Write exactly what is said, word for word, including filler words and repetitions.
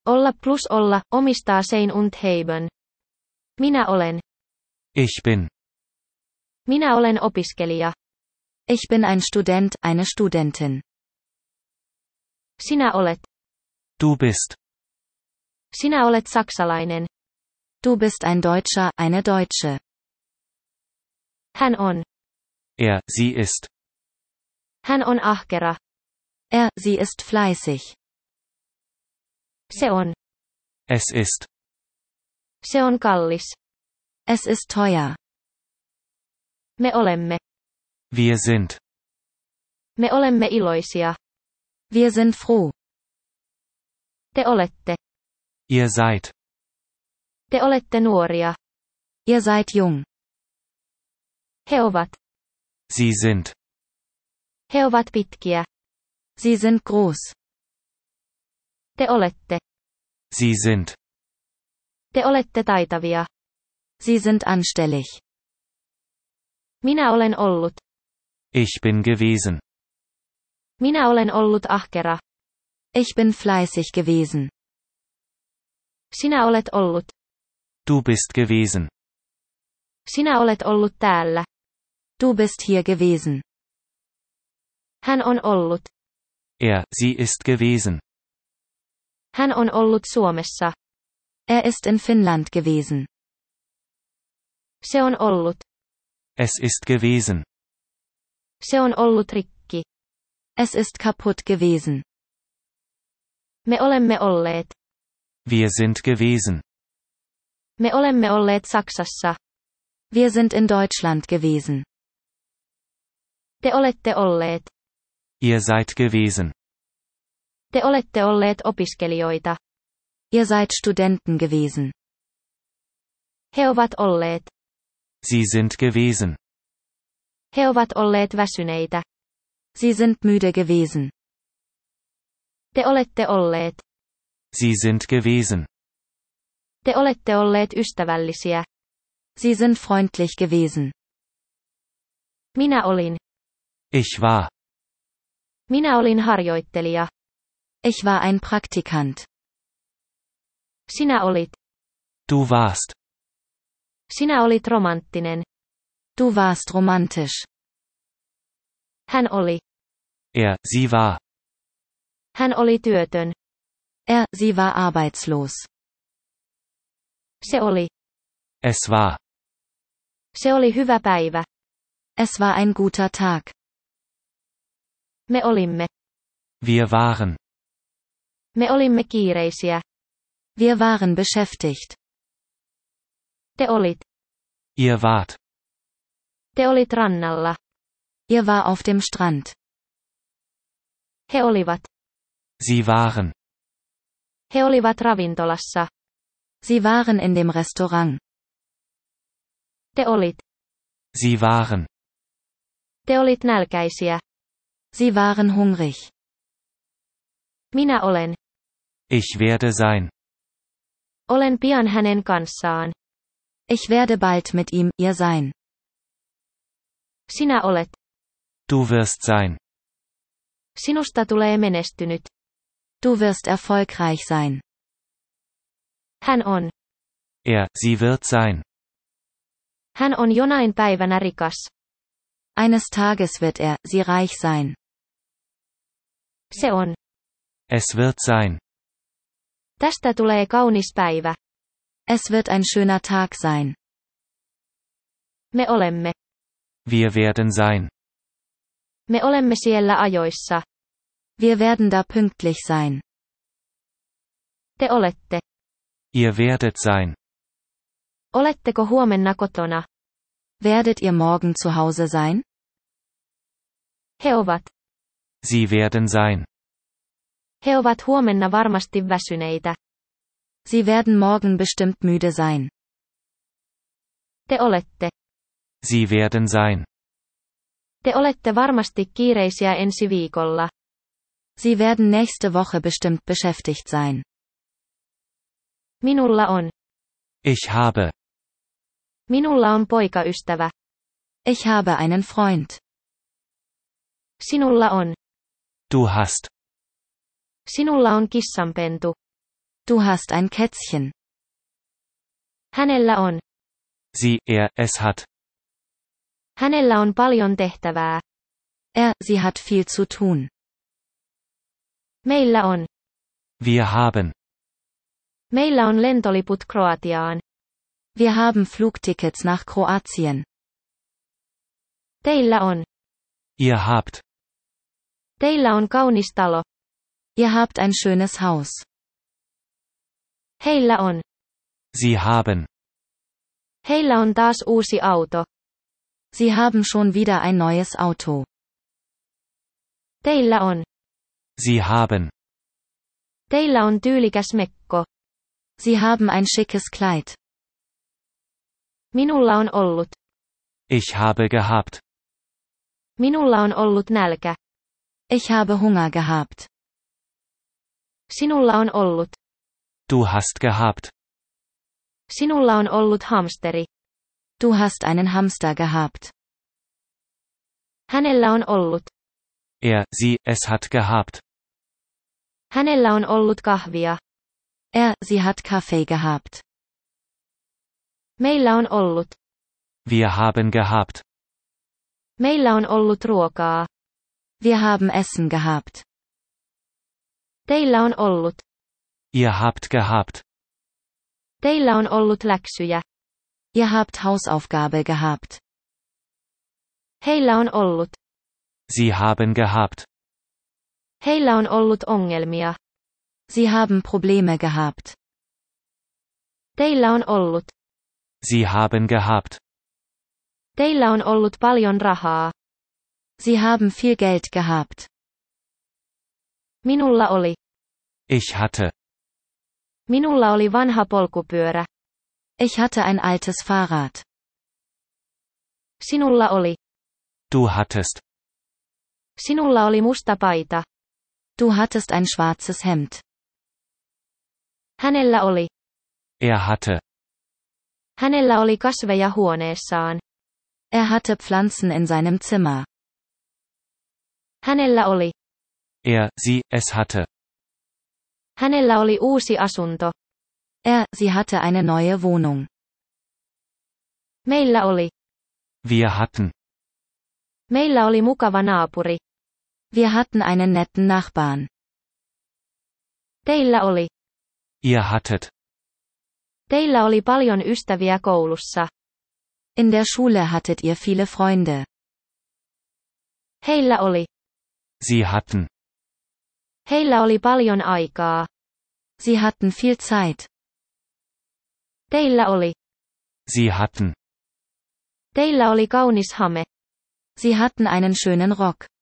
Olla plus olla, omistaa sein und haben. Minä olen. Ich bin. Minä olen opiskelija. Ich bin ein Student, eine Studentin. Sinä olet. Du bist. Sinä olet saksalainen. Du bist ein Deutscher, eine Deutsche. Hän on. Er, sie ist. Hän on ahkera. Er, sie ist fleißig. Se on. Es ist. Se on kallis. Es ist teuer. Me olemme. Wir sind. Me olemme iloisia. Wir sind froh. Te olette. Ihr seid. Te olette nuoria. Ihr seid jung. He ovat. Sie sind. He ovat pitkiä. Sie sind groß. Te olette. Sie sind. Te olette taitavia. Sie sind anstellig. Minä olen ollut. Ich bin gewesen. Minä olen ollut ahkera. Ich bin fleißig gewesen. Sinä olet ollut. Du bist gewesen. Sinä olet ollut täällä. Du bist hier gewesen. Hän on ollut. Er, sie ist gewesen. Hän on ollut Suomessa. Er ist in Finnland gewesen. Se on ollut. Es ist gewesen. Se on ollut rikki. Es ist kaputt gewesen. Me olemme olleet. Wir sind gewesen. Me olemme olleet Saksassa. Wir sind in Deutschland gewesen. Te olette olleet. Ihr seid gewesen. Te olette olleet opiskelijoita. Ihr seid Studenten gewesen. He ovat olleet. Sie sind gewesen. He ovat olleet väsyneitä. Sie sind müde gewesen. Te olette olleet. Sie sind gewesen. Te olette olleet ystävällisiä. Sie sind freundlich gewesen. Minä olin. Ich war. Minä olin harjoittelija. Ich war ein Praktikant. Sinä olit. Du warst. Sinä olit romanttinen. Du warst romantisch. Hän oli. Er, sie war. Hän oli työtön. Er, sie war arbeitslos. Se oli. Es war. Se oli hyvä päivä. Es war ein guter Tag. Me olimme. Wir waren. Me olimme kiireisiä. Wir waren beschäftigt. Te olit. Ihr wart. Te olit rannalla. Ihr war auf dem Strand. He olivat. Sie waren. He olivat ravintolassa. Sie waren in dem Restaurant. Te olit. Sie waren. Te olit nälkäisiä. Sie waren hungrig. Minä olen. Ich werde sein. Olen pian hänen kanssaan. Ich werde bald mit ihm, ihr sein. Sinä olet. Du wirst sein. Sinusta tulee menestynyt. Du wirst erfolgreich sein. Hän on. Er, sie wird sein. Hän on jonain päivänä rikas. Eines Tages wird er, sie reich sein. Se on. Es wird sein. Tästä tulee kaunis päivä. Es wird ein schöner Tag sein. Me olemme. Wir werden sein. Me olemme siellä ajoissa. Wir werden da pünktlich sein. Te olette. Ihr werdet sein. Oletteko huomenna kotona? Werdet ihr morgen zu Hause sein? He ovat. Sie werden sein. He ovat huomenna varmasti väsyneitä. Sie werden morgen bestimmt müde sein. Te olette. Sie werden sein. Te olette varmasti kiireisiä ensi viikolla. Sie werden nächste Woche bestimmt beschäftigt sein. Minulla on. Ich habe. Minulla on poikaystävä. Ich habe einen Freund. Sinulla on. Du hast. Sinulla on kissanpentu. Du hast ein Kätzchen. Hänellä on. Sie, er, es hat. Hänellä on paljon tehtävää. Er, sie hat viel zu tun. Meillä on. Wir haben. Meillä on lentoliput Kroatiaan. Wir haben Flugtickets nach Kroatien. Teillä on. Ihr habt. Teillä on kaunis talo. Ihr habt ein schönes Haus. Heillä on. Sie haben. Heillä on taas uusi auto. Sie haben schon wieder ein neues Auto. Teillä on. Sie haben. Teillä on tyylikäs mekko. Sie haben ein schickes Kleid. Minulla on ollut. Ich habe gehabt. Minulla on ollut nälkä. Ich habe Hunger gehabt. Sinulla on ollut. Du hast gehabt. Sinulla on ollut hamsteri. Du hast einen Hamster gehabt. Hänellä on ollut. Er, sie, es hat gehabt. Hänellä on ollut kahvia. Er, sie hat Kaffee gehabt. Meillä on ollut. Wir haben gehabt. Meillä on ollut ruokaa. Wir haben Essen gehabt. Teillä on ollut. Ihr habt gehabt. Teillä on ollut läksyjä. Ihr habt Hausaufgabe gehabt. Heillä on ollut. Sie haben gehabt. Heillä on ollut ongelmia. Sie haben Probleme gehabt. Teillä on ollut. Sie haben gehabt. Teillä on ollut paljon rahaa. Sie haben viel Geld gehabt. Minulla oli. Ich hatte. Minulla oli vanha polkupyörä. Ich hatte ein altes Fahrrad. Sinulla oli. Du hattest. Sinulla oli musta paita. Du hattest ein schwarzes Hemd. Hänellä oli. Er hatte. Hänellä oli kasveja huoneessaan. Er hatte Pflanzen in seinem Zimmer. Hänellä oli. Er, sie, es hatte. Hänellä oli uusi asunto. Er, sie hatte eine neue Wohnung. Meillä oli. Wir hatten. Meillä oli mukava naapuri. Wir hatten einen netten Nachbarn. Teillä oli. Ihr hattet. Teillä oli paljon ystäviä koulussa. In der Schule hattet ihr viele Freunde. Heillä oli. Sie hatten. Heillä oli paljon aikaa. Sie hatten viel Zeit. Teillä oli. Sie hatten. Teillä oli kaunis hame. Sie hatten einen schönen Rock.